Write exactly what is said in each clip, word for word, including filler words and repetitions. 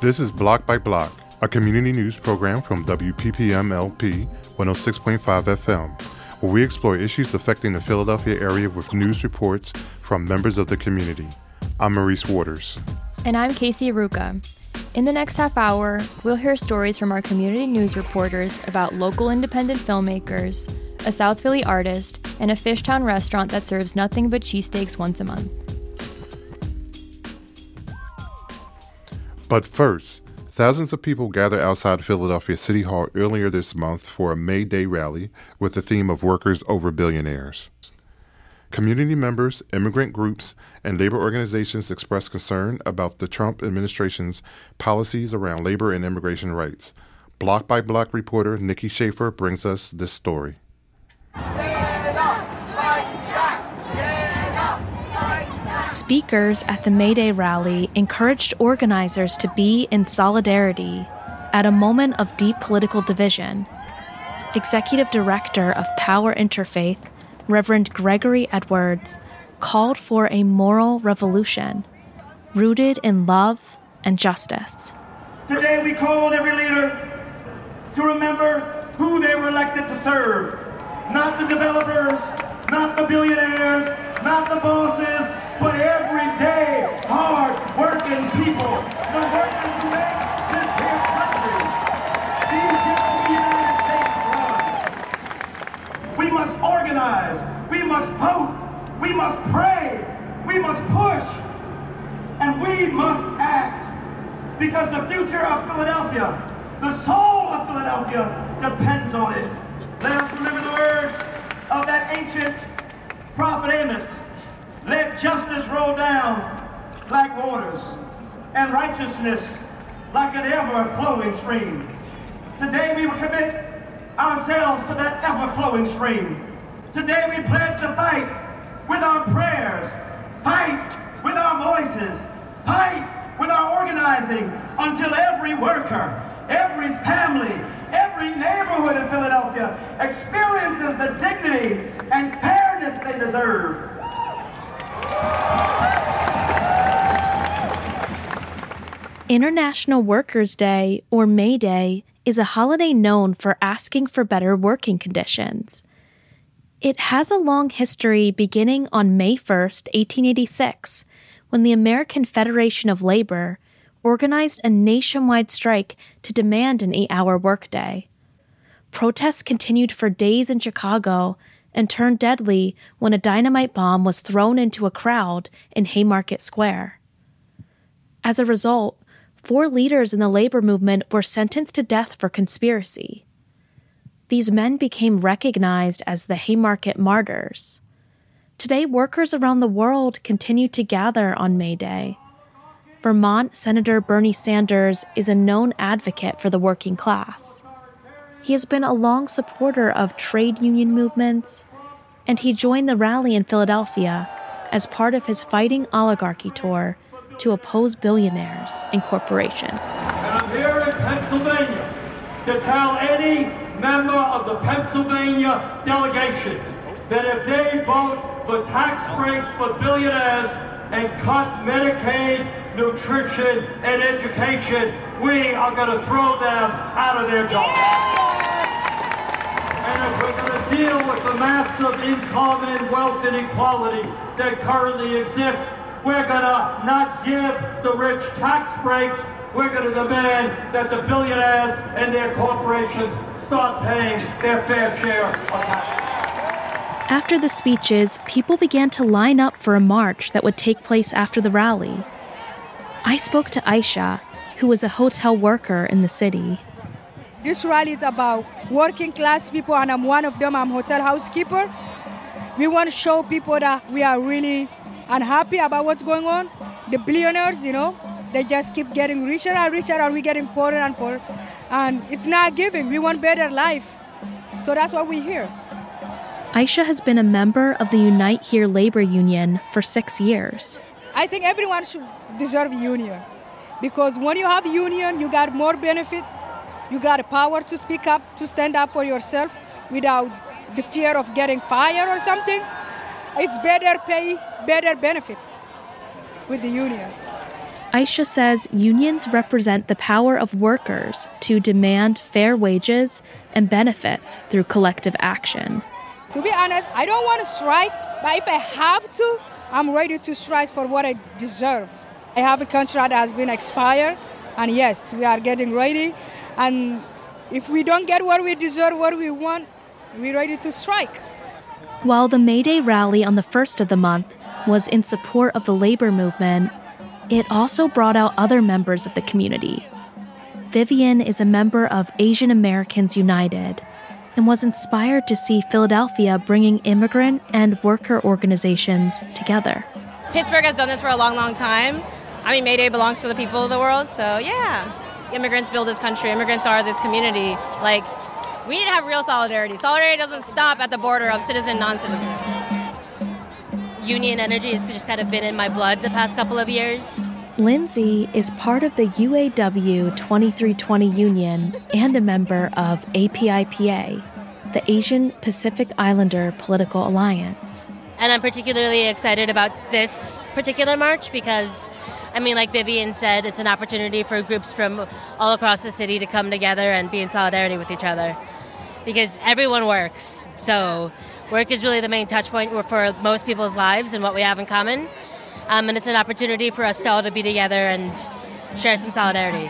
This is Block by Block, a community news program from W P P M L P one oh six point five F M, where we explore issues affecting the Philadelphia area with news reports from members of the community. I'm Maurice Waters. And I'm Casey Aruka. In the next half hour, we'll hear stories from our community news reporters about local independent filmmakers, a South Philly artist, and a Fishtown restaurant that serves nothing but cheesesteaks once a month. But first, thousands of people gathered outside Philadelphia City Hall earlier this month for a May Day rally with the theme of Workers Over Billionaires. Community members, immigrant groups, and labor organizations expressed concern about the Trump administration's policies around labor and immigration rights. Block by Block reporter Nikki Schaefer brings us this story. Speakers at the May Day rally encouraged organizers to be in solidarity at a moment of deep political division. Executive Director of Power Interfaith, Reverend Gregory Edwards, called for a moral revolution rooted in love and justice. Today we call on every leader to remember who they were elected to serve. Not the developers, not the billionaires, not the bosses, but everyday, hard-working people, the workers who make this here country, these young United States run. We must organize, we must vote, we must pray, we must push, and we must act, because the future of Philadelphia, the soul of Philadelphia, depends on it. Let us remember the words of that ancient prophet Amos. Let justice roll down like waters, and righteousness like an ever-flowing stream. Today we will commit ourselves to that ever-flowing stream. Today we pledge to fight with our prayers, fight with our voices, fight with our organizing until every worker, every family, every neighborhood in Philadelphia experiences the dignity and fairness they deserve. International Workers' Day, or May Day, is a holiday known for asking for better working conditions. It has a long history beginning on May first, eighteen eighty-six, when the American Federation of Labor organized a nationwide strike to demand an eight-hour workday. Protests continued for days in Chicago and turned deadly when a dynamite bomb was thrown into a crowd in Haymarket Square. As a result, four leaders in the labor movement were sentenced to death for conspiracy. These men became recognized as the Haymarket Martyrs. Today, workers around the world continue to gather on May Day. Vermont Senator Bernie Sanders is a known advocate for the working class. He has been a long supporter of trade union movements, and he joined the rally in Philadelphia as part of his Fighting Oligarchy tour to oppose billionaires and corporations. And I'm here in Pennsylvania to tell any member of the Pennsylvania delegation that if they vote for tax breaks for billionaires and cut Medicaid, nutrition, and education, we are going to throw them out of their jobs. And if we're going to deal with the massive income and wealth inequality that currently exists, we're going to not give the rich tax breaks. We're going to demand that the billionaires and their corporations start paying their fair share of taxes. After the speeches, people began to line up for a march that would take place after the rally. I spoke to Aisha, who was a hotel worker in the city. This rally is about working class people, and I'm one of them. I'm a hotel housekeeper. We want to show people that we are really unhappy about what's going on. The billionaires, you know, they just keep getting richer and richer, and we're getting poorer and poorer. And it's not giving. We want better life. So that's why we're here. Aisha has been a member of the Unite Here labor union for six years. I think everyone should deserve a union. Because when you have a union, you got more benefit. You got the power to speak up, to stand up for yourself without the fear of getting fired or something. It's better pay, better benefits with the union. Aisha says unions represent the power of workers to demand fair wages and benefits through collective action. To be honest, I don't want to strike, but if I have to, I'm ready to strike for what I deserve. I have a contract that has been expired, and yes, we are getting ready. And if we don't get what we deserve, what we want, we're ready to strike. While the May Day rally on the first of the month was in support of the labor movement, it also brought out other members of the community. Vivian is a member of Asian Americans United and was inspired to see Philadelphia bringing immigrant and worker organizations together. Pittsburgh has done this for a long, long time. I mean, May Day belongs to the people of the world, so yeah. Immigrants build this country. Immigrants are this community. Like, we need to have real solidarity. Solidarity doesn't stop at the border of citizen, non-citizen. Union energy has just kind of been in my blood the past couple of years. Lindsay is part of the U A W twenty-three twenty union and a member of A P I P A, the Asian Pacific Islander Political Alliance. And I'm particularly excited about this particular march because, I mean, like Vivian said, it's an opportunity for groups from all across the city to come together and be in solidarity with each other. Because everyone works, so work is really the main touch point for most people's lives and what we have in common. Um, and it's an opportunity for us all to be together and share some solidarity.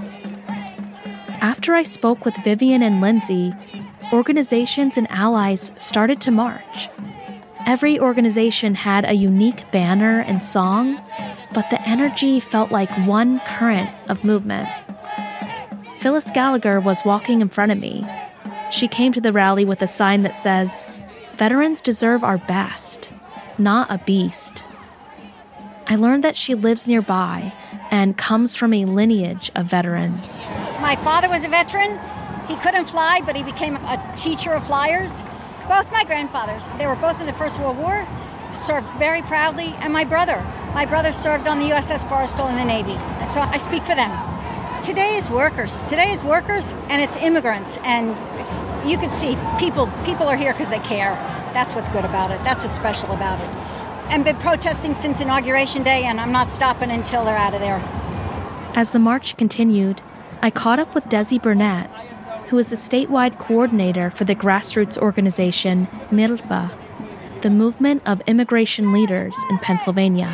After I spoke with Vivian and Lindsay, organizations and allies started to march. Every organization had a unique banner and song, but the energy felt like one current of movement. Phyllis Gallagher was walking in front of me. She came to the rally with a sign that says, "Veterans deserve our best, not a beast." I learned that she lives nearby and comes from a lineage of veterans. My father was a veteran. He couldn't fly, but he became a teacher of flyers. Both my grandfathers, they were both in the First World War, served very proudly, and my brother. My brother served on the U S S Forrestal in the Navy, so I speak for them. Today is workers. Today is workers, and it's immigrants, and you can see people people are here because they care. That's what's good about it. That's what's special about it. And been protesting since Inauguration Day, and I'm not stopping until they're out of there. As the march continued, I caught up with Desi Burnett, who is the statewide coordinator for the grassroots organization MIRPA, the movement of immigration leaders in Pennsylvania.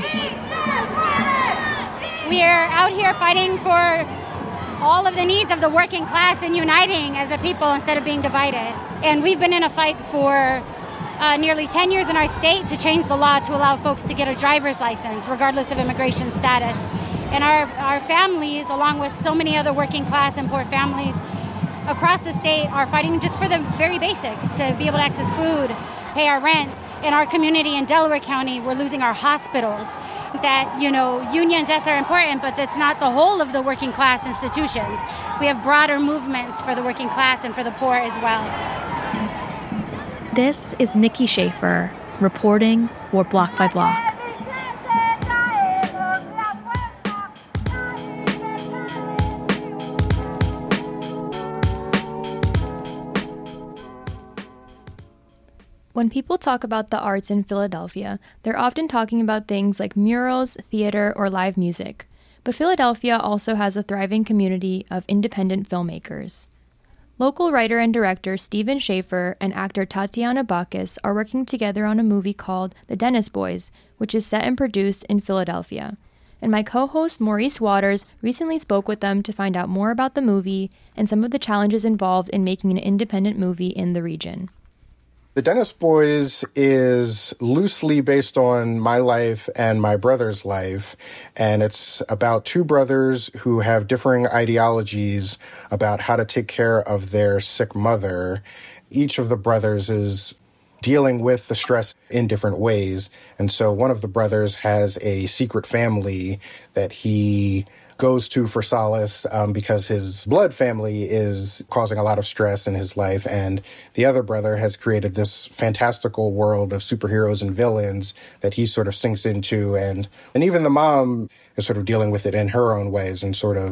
We are out here fighting for all of the needs of the working class and uniting as a people instead of being divided. And we've been in a fight for uh, nearly ten years in our state to change the law to allow folks to get a driver's license, regardless of immigration status. And our, our families, along with so many other working class and poor families across the state, are fighting just for the very basics, to be able to access food, pay our rent. In our community in Delaware County, we're losing our hospitals. That, you know, unions, yes, are important, but that's not the whole of the working class institutions. We have broader movements for the working class and for the poor as well. This is Nikki Schaefer, reporting for Block by Block. When people talk about the arts in Philadelphia, they're often talking about things like murals, theater, or live music. But Philadelphia also has a thriving community of independent filmmakers. Local writer and director Stephen Schaefer and actor Tatiana Bacchus are working together on a movie called The Dennis Boys, which is set and produced in Philadelphia. And my co-host Maurice Waters recently spoke with them to find out more about the movie and some of the challenges involved in making an independent movie in the region. The Dennis Boys is loosely based on my life and my brother's life, and it's about two brothers who have differing ideologies about how to take care of their sick mother. Each of the brothers is dealing with the stress in different ways, and so one of the brothers has a secret family that he goes to for solace um, because his blood family is causing a lot of stress in his life. And the other brother has created this fantastical world of superheroes and villains that he sort of sinks into. And, and even the mom is sort of dealing with it in her own ways and sort of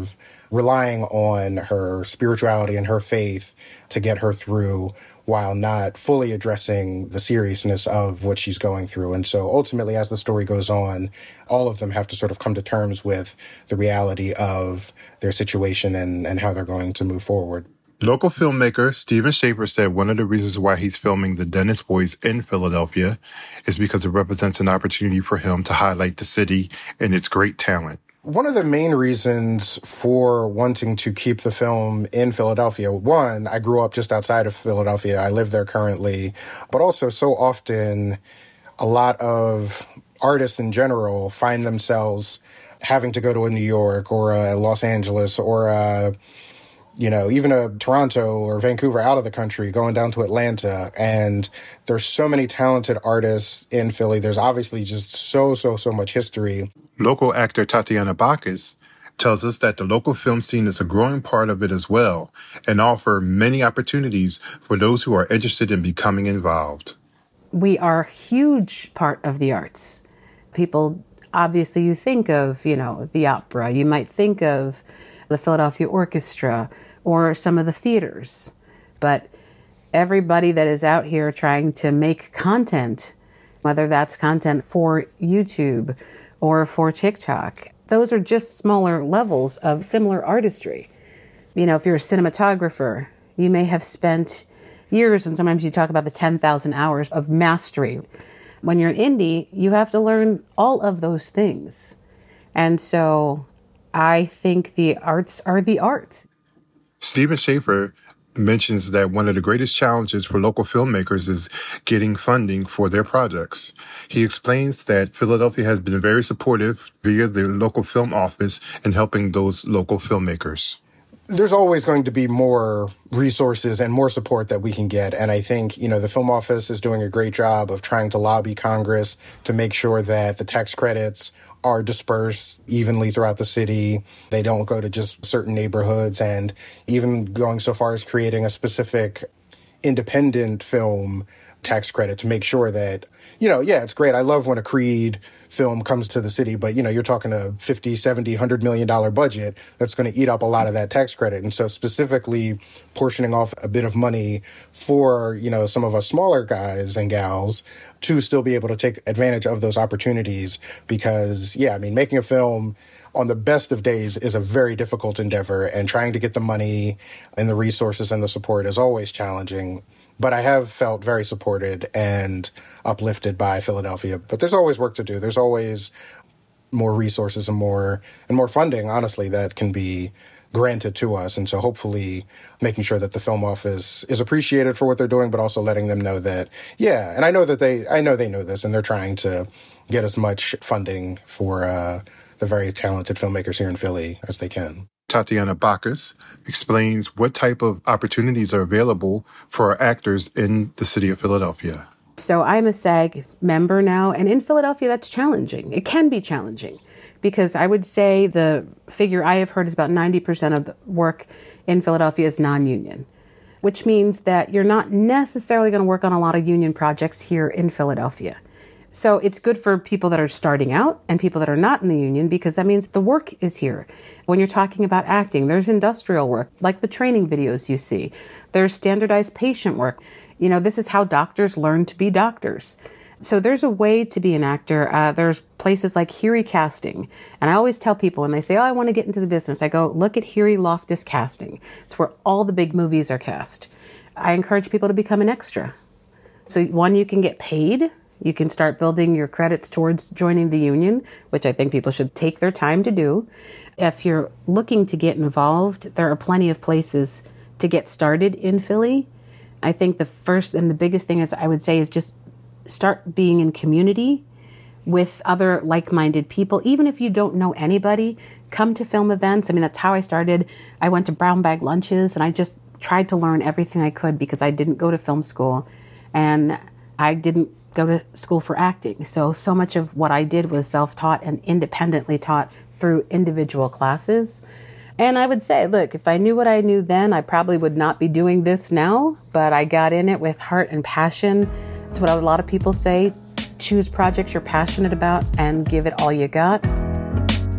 relying on her spirituality and her faith to get her through while not fully addressing the seriousness of what she's going through. And so ultimately, as the story goes on, all of them have to sort of come to terms with the reality of their situation and, and how they're going to move forward. Local filmmaker Steven Schaefer said one of the reasons why he's filming The Dennis Boys in Philadelphia is because it represents an opportunity for him to highlight the city and its great talent. One of the main reasons for wanting to keep the film in Philadelphia, one, I grew up just outside of Philadelphia. I live there currently. But also, so often, a lot of artists in general find themselves having to go to a New York or a Los Angeles or a, you know, even a Toronto or Vancouver out of the country, going down to Atlanta. And there's so many talented artists in Philly. There's obviously just so, so, so much history. Local actor Tatiana Bacchus tells us that the local film scene is a growing part of it as well and offer many opportunities for those who are interested in becoming involved. We are a huge part of the arts. People, obviously, you think of, you know, the opera. You might think of the Philadelphia Orchestra or some of the theaters. But everybody that is out here trying to make content, whether that's content for YouTube or for TikTok, those are just smaller levels of similar artistry. You know, if you're a cinematographer, you may have spent years, and sometimes you talk about the ten thousand hours of mastery. When you're an indie, you have to learn all of those things. And so I think the arts are the arts. Steven Schaefer mentions that one of the greatest challenges for local filmmakers is getting funding for their projects. He explains that Philadelphia has been very supportive via the local film office in helping those local filmmakers. There's always going to be more resources and more support that we can get. And I think, you know, the film office is doing a great job of trying to lobby Congress to make sure that the tax credits are dispersed evenly throughout the city. They don't go to just certain neighborhoods, and even going so far as creating a specific independent film tax credit to make sure that, you know, yeah, it's great. I love when a Creed film comes to the city, but, you know, you're talking a fifty, seventy, one hundred million dollars budget that's going to eat up a lot of that tax credit. And so specifically portioning off a bit of money for, you know, some of us smaller guys and gals to still be able to take advantage of those opportunities. Because, yeah, I mean, making a film on the best of days is a very difficult endeavor, and trying to get the money and the resources and the support is always challenging. But I have felt very supported and uplifted by Philadelphia. But there's always work to do. There's always more resources and more and more funding, honestly, that can be granted to us. And so hopefully making sure that the film office is appreciated for what they're doing, but also letting them know that, yeah, and I know that they, I know they know this, and they're trying to get as much funding for uh, the very talented filmmakers here in Philly as they can. Tatiana Bacchus explains what type of opportunities are available for our actors in the city of Philadelphia. So I'm a SAG member now, and in Philadelphia, that's challenging. It can be challenging because I would say the figure I have heard is about ninety percent of the work in Philadelphia is non-union, which means that you're not necessarily going to work on a lot of union projects here in Philadelphia. So it's good for people that are starting out and people that are not in the union, because that means the work is here. When you're talking about acting, there's industrial work, like the training videos you see. There's standardized patient work. You know, this is how doctors learn to be doctors. So there's a way to be an actor. Uh, there's places like Heery Casting. And I always tell people when they say, oh, I want to get into the business, I go, look at Heery Loftus Casting. It's where all the big movies are cast. I encourage people to become an extra. So one, you can get paid. You can start building your credits towards joining the union, which I think people should take their time to do. If you're looking to get involved, there are plenty of places to get started in Philly. I think the first and the biggest thing is I would say is just start being in community with other like-minded people. Even if you don't know anybody, come to film events. I mean, that's how I started. I went to brown bag lunches, and I just tried to learn everything I could because I didn't go to film school, and I didn't go to school for acting. So, so much of what I did was self-taught and independently taught through individual classes. And I would say, look, if I knew what I knew then, I probably would not be doing this now, but I got in it with heart and passion. It's what a lot of people say, choose projects you're passionate about and give it all you got.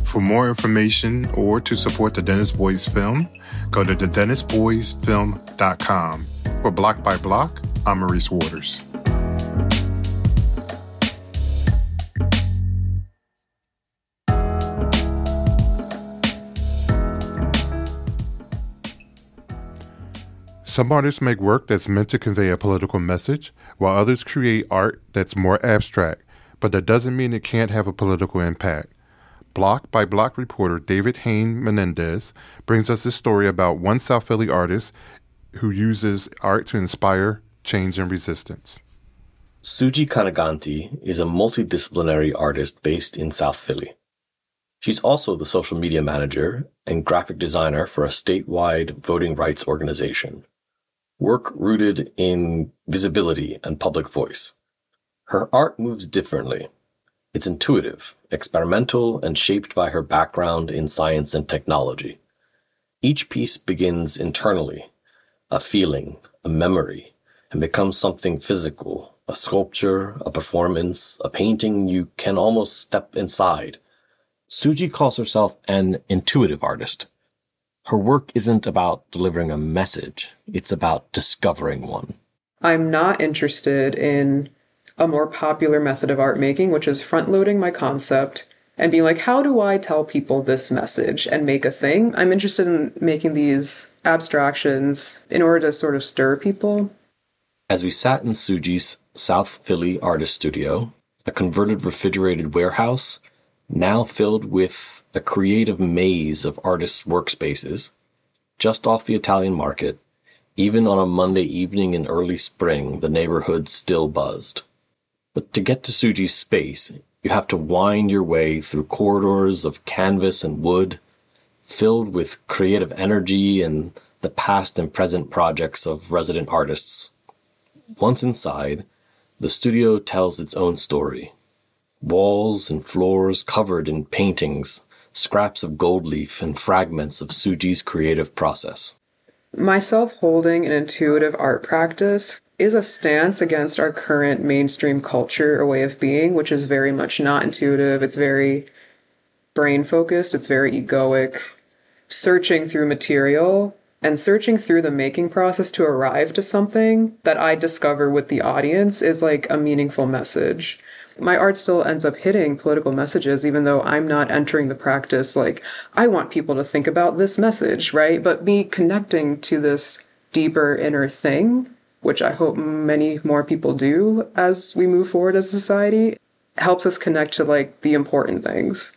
For more information or to support the Dennis Boys Film, go to the dennis boys film dot com. For Block by Block, I'm Maurice Waters. Some artists make work that's meant to convey a political message, while others create art that's more abstract, but that doesn't mean it can't have a political impact. Block by Block reporter David Hain Menendez brings us this story about one South Philly artist who uses art to inspire change and resistance. Suji Kanaganti is a multidisciplinary artist based in South Philly. She's also the social media manager and graphic designer for a statewide voting rights organization. Work rooted in visibility and public voice. Her art moves differently. It's intuitive, experimental, and shaped by her background in science and technology. Each piece begins internally, a feeling, a memory, and becomes something physical, a sculpture, a performance, a painting you can almost step inside. Suji calls herself an intuitive artist. Her work isn't about delivering a message, it's about discovering one. I'm not interested in a more popular method of art making, which is front-loading my concept and being like, how do I tell people this message and make a thing? I'm interested in making these abstractions in order to sort of stir people. As we sat in Suji's South Philly artist studio, a converted refrigerated warehouse, now filled with a creative maze of artists' workspaces, just off the Italian market, even on a Monday evening in early spring, the neighborhood still buzzed. But to get to Suji's space, you have to wind your way through corridors of canvas and wood, filled with creative energy and the past and present projects of resident artists. Once inside, the studio tells its own story. Walls and floors covered in paintings, scraps of gold leaf, and fragments of Suji's creative process. Myself holding an intuitive art practice is a stance against our current mainstream culture or way of being, which is very much not intuitive. It's very brain-focused. It's very egoic. Searching through material and searching through the making process to arrive to something that I discover with the audience is like a meaningful message. My art still ends up hitting political messages, even though I'm not entering the practice like, I want people to think about this message, right? But me connecting to this deeper inner thing, which I hope many more people do as we move forward as a society, helps us connect to like the important things.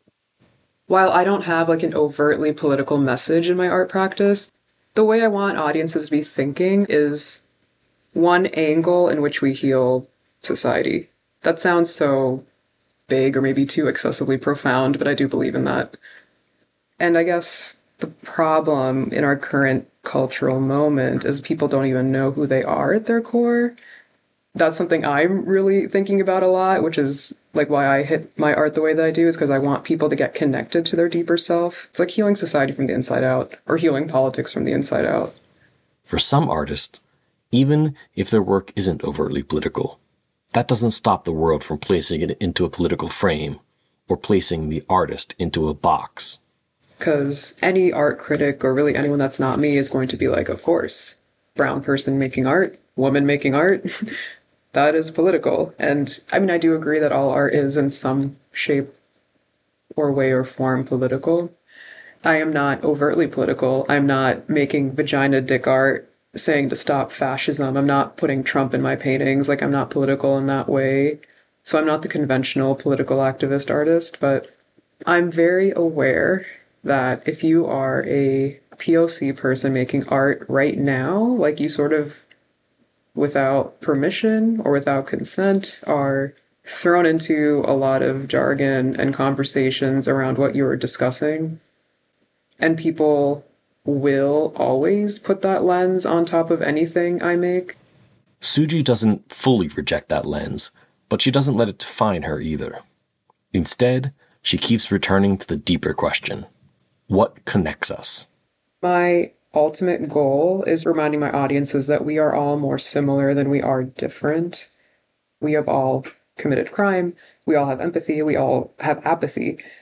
While I don't have like an overtly political message in my art practice, the way I want audiences to be thinking is one angle in which we heal society. That sounds so big or maybe too excessively profound, but I do believe in that. And I guess the problem in our current cultural moment is people don't even know who they are at their core. That's something I'm really thinking about a lot, which is like why I hit my art the way that I do, is because I want people to get connected to their deeper self. It's like healing society from the inside out, or healing politics from the inside out. For some artists, even if their work isn't overtly political, that doesn't stop the world from placing it into a political frame or placing the artist into a box. Because any art critic, or really anyone that's not me, is going to be like, of course, brown person making art, woman making art, that is political. And I mean, I do agree that all art is in some shape or way or form political. I am not overtly political. I'm not making vagina dick art saying to stop fascism. I'm not putting Trump in my paintings. Like, I'm not political in that way. So I'm not the conventional political activist artist, but I'm very aware that if you are a P O C person making art right now, like you sort of, without permission or without consent, are thrown into a lot of jargon and conversations around what you are discussing. And people will always put that lens on top of anything I make. Suji doesn't fully reject that lens, but she doesn't let it define her either. Instead, she keeps returning to the deeper question. What connects us? My ultimate goal is reminding my audiences that we are all more similar than we are different. We have all committed crime. We all have empathy. We all have apathy.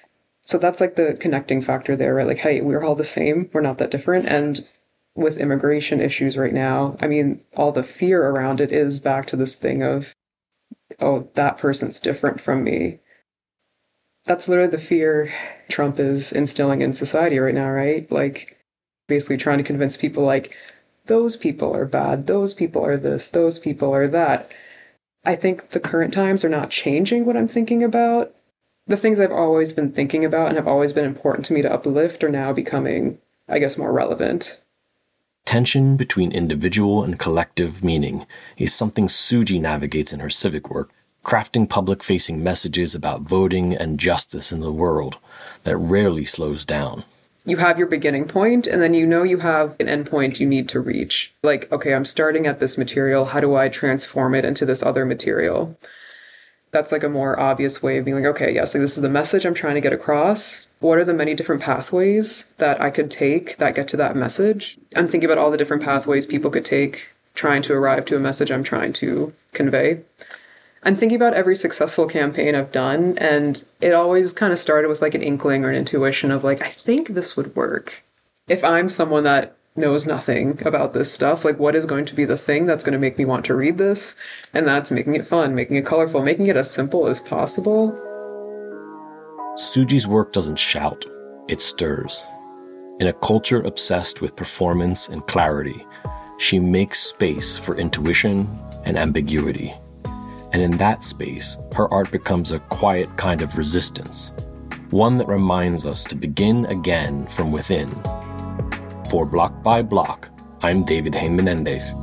So that's like the connecting factor there, right? Like, hey, we're all the same. We're not that different. And with immigration issues right now, I mean, all the fear around it is back to this thing of, oh, that person's different from me. That's literally the fear Trump is instilling in society right now, right? Like, basically trying to convince people, like, those people are bad, those people are this, those people are that. I think the current times are not changing what I'm thinking about. The things I've always been thinking about and have always been important to me to uplift are now becoming, I guess, more relevant. Tension between individual and collective meaning is something Suji navigates in her civic work, crafting public-facing messages about voting and justice in the world that rarely slows down. You have your beginning point, and then you know you have an end point you need to reach. Like, okay, I'm starting at this material. How do I transform it into this other material? That's like a more obvious way of being like, okay, yes, like this is the message I'm trying to get across. What are the many different pathways that I could take that get to that message? I'm thinking about all the different pathways people could take trying to arrive to a message I'm trying to convey. I'm thinking about every successful campaign I've done, and it always kind of started with like an inkling or an intuition of like, I think this would work. If I'm someone that knows nothing about this stuff, like what is going to be the thing that's going to make me want to read this? And that's making it fun, making it colorful, making it as simple as possible. Suji's work doesn't shout, it stirs. In a culture obsessed with performance and clarity, she makes space for intuition and ambiguity. And in that space, her art becomes a quiet kind of resistance, one that reminds us to begin again from within. For Block by Block, I'm David Hain Menendez.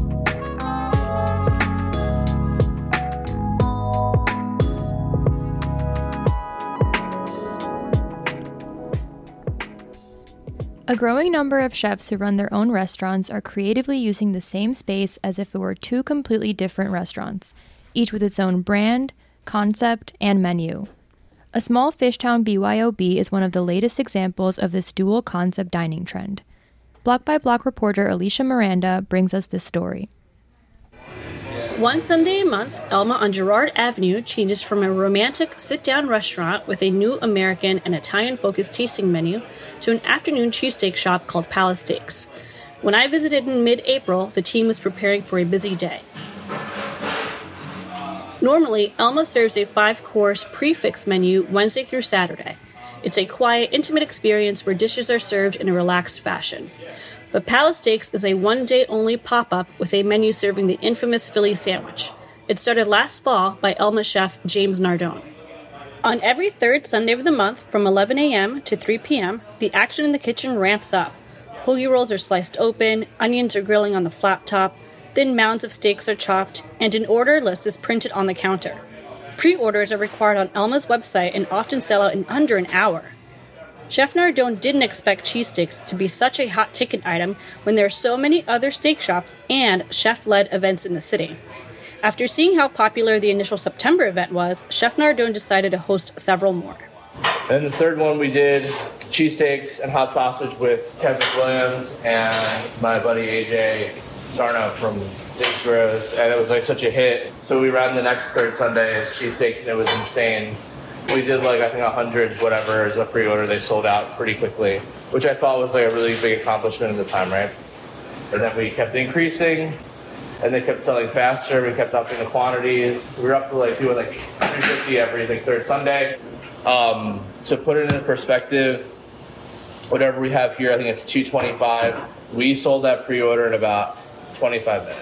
A growing number of chefs who run their own restaurants are creatively using the same space as if it were two completely different restaurants, each with its own brand, concept, and menu. A small Fishtown B Y O B is one of the latest examples of this dual concept dining trend. Block by Block reporter Alicia Miranda brings us this story. One Sunday a month, Elma on Girard Avenue changes from a romantic sit-down restaurant with a new American and Italian-focused tasting menu to an afternoon cheesesteak shop called Palace Steaks. When I visited in mid-April, the team was preparing for a busy day. Normally, Elma serves a five-course prix-fixe menu Wednesday through Saturday. It's a quiet, intimate experience where dishes are served in a relaxed fashion. But Palace Steaks is a one-day-only pop-up with a menu serving the infamous Philly sandwich. It started last fall by Elma chef James Nardone. On every third Sunday of the month, from eleven a.m. to three p.m., the action in the kitchen ramps up. Hoagie rolls are sliced open, onions are grilling on the flat top, thin mounds of steaks are chopped, and an order list is printed on the counter. Pre-orders are required on Elma's website and often sell out in under an hour. Chef Nardone didn't expect cheesesteaks to be such a hot ticket item when there are so many other steak shops and chef-led events in the city. After seeing how popular the initial September event was, Chef Nardone decided to host several more. And the third one we did cheesesteaks and hot sausage with Kevin Williams and my buddy A J Sarno from Dave's Grills, and it was like such a hit. So we ran the next third Sunday as cheesesteaks, and it was insane. We did like, I think, one hundred whatever as a pre-order. They sold out pretty quickly, which I thought was like a really big accomplishment at the time, right? And then we kept increasing, and they kept selling faster. We kept upping the quantities. We were up to like doing like three fifty every like, third Sunday. Um, to put it in perspective, whatever we have here, I think it's two twenty-five. We sold that pre-order in about twenty-five minutes.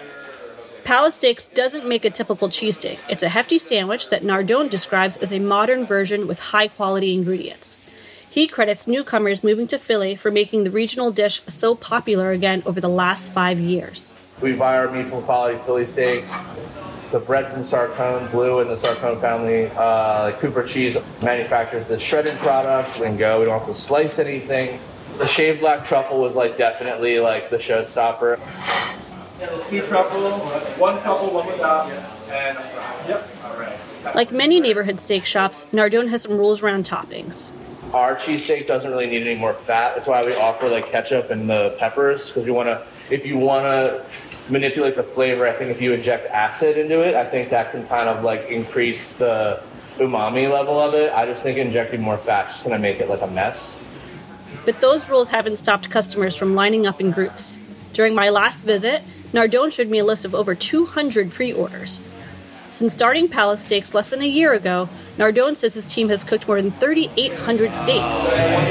Palace Steaks doesn't make a typical cheesesteak. It's a hefty sandwich that Nardone describes as a modern version with high-quality ingredients. He credits newcomers moving to Philly for making the regional dish so popular again over the last five years. We buy our meat from quality Philly steaks. The bread from Sarcone, Blue and the Sarcone family. Uh, like Cooper Cheese manufactures the shredded product. We can go. We don't have to slice anything. The shaved black truffle was like definitely like the showstopper. Yeah, there's two truffle, one truffle, one without, and yep. All right. Like many neighborhood steak shops, Nardone has some rules around toppings. Our cheesesteak doesn't really need any more fat. That's why we offer like ketchup and the peppers, because you want to, if you want to manipulate the flavor, I think if you inject acid into it, I think that can kind of like increase the umami level of it. I just think injecting more fat is just going to make it like a mess. But those rules haven't stopped customers from lining up in groups. During my last visit, Nardone showed me a list of over two hundred pre-orders. Since starting Palace Steaks less than a year ago, Nardone says his team has cooked more than thirty-eight hundred steaks.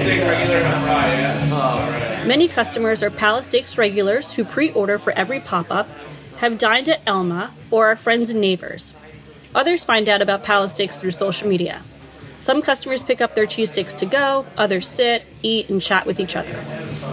Many customers are Palace Steaks regulars who pre-order for every pop-up, have dined at Elma, or are friends and neighbors. Others find out about Palace Steaks through social media. Some customers pick up their cheesesteaks to go, others sit, eat, and chat with each other.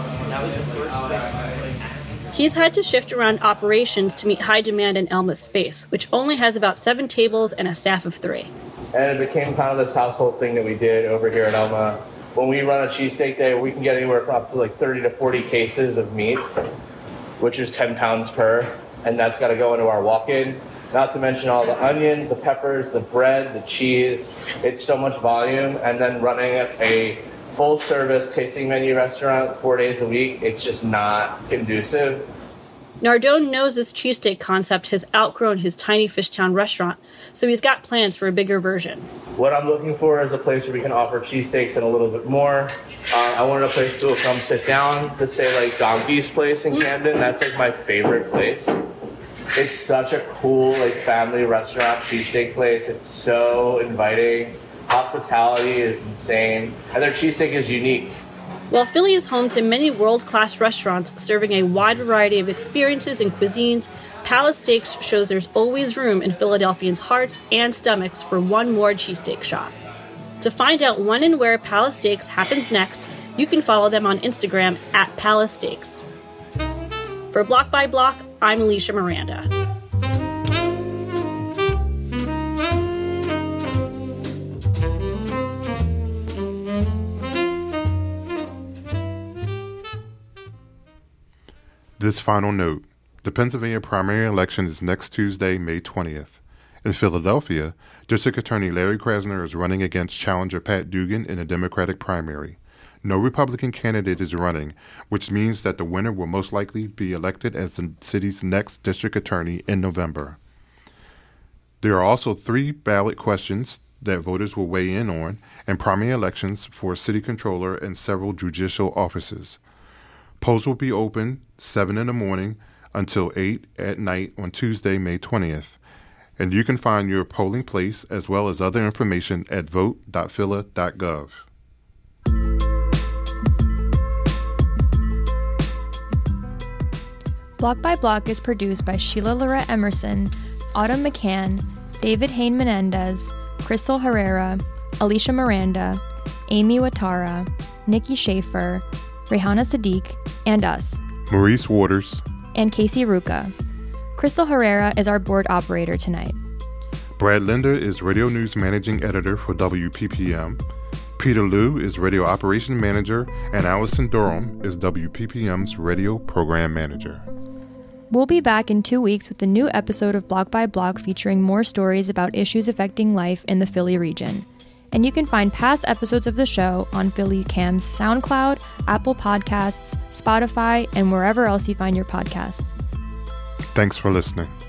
He's had to shift around operations to meet high demand in Elma's space, which only has about seven tables and a staff of three. And it became kind of this household thing that we did over here at Elma. When we run a cheesesteak day, we can get anywhere from up to like thirty to forty cases of meat, which is ten pounds per, and that's got to go into our walk-in. Not to mention all the onions, the peppers, the bread, the cheese. It's so much volume, and then running a full-service tasting menu restaurant four days a week, it's just not conducive. Nardone knows this cheesesteak concept has outgrown his tiny Fishtown restaurant, so he's got plans for a bigger version. What I'm looking for is a place where we can offer cheesesteaks and a little bit more. Uh, I wanted a place to come sit down, to say like Donkey's Place in Camden. That's like my favorite place. It's such a cool like family restaurant cheesesteak place. It's so inviting. Hospitality is insane, and their cheesesteak is unique. While Philly is home to many world-class restaurants serving a wide variety of experiences and cuisines, Palace Steaks shows there's always room in Philadelphians' hearts and stomachs for one more cheesesteak shop. To find out when and where Palace Steaks happens next, you can follow them on Instagram at Palace Steaks. For Block by Block, I'm Alicia Miranda. This final note. The Pennsylvania primary election is next Tuesday, May twentieth. In Philadelphia, District Attorney Larry Krasner is running against challenger Pat Dugan in a Democratic primary. No Republican candidate is running, which means that the winner will most likely be elected as the city's next district attorney in November. There are also three ballot questions that voters will weigh in on, and primary elections for a city controller and several judicial offices. Polls will be open seven in the morning until eight at night on Tuesday, May twentieth. And you can find your polling place as well as other information at vote dot phila dot gov. Block by Block is produced by Sheila Lorette Emerson, Autumn McCann, David Hain Menendez, Crystal Herrera, Alicia Miranda, Amy Watara, Nikki Schaefer, Rehana Sadiq, and us, Maurice Waters, and Casey Ruka. Crystal Herrera is our board operator tonight. Brad Linder is Radio News Managing Editor for W P P M. Peter Liu is Radio Operation Manager, and Allison Durham is W P P M's Radio Program Manager. We'll be back in two weeks with a new episode of Block by Block featuring more stories about issues affecting life in the Philly region. And you can find past episodes of the show on Philly Cam's SoundCloud, Apple Podcasts, Spotify, and wherever else you find your podcasts. Thanks for listening.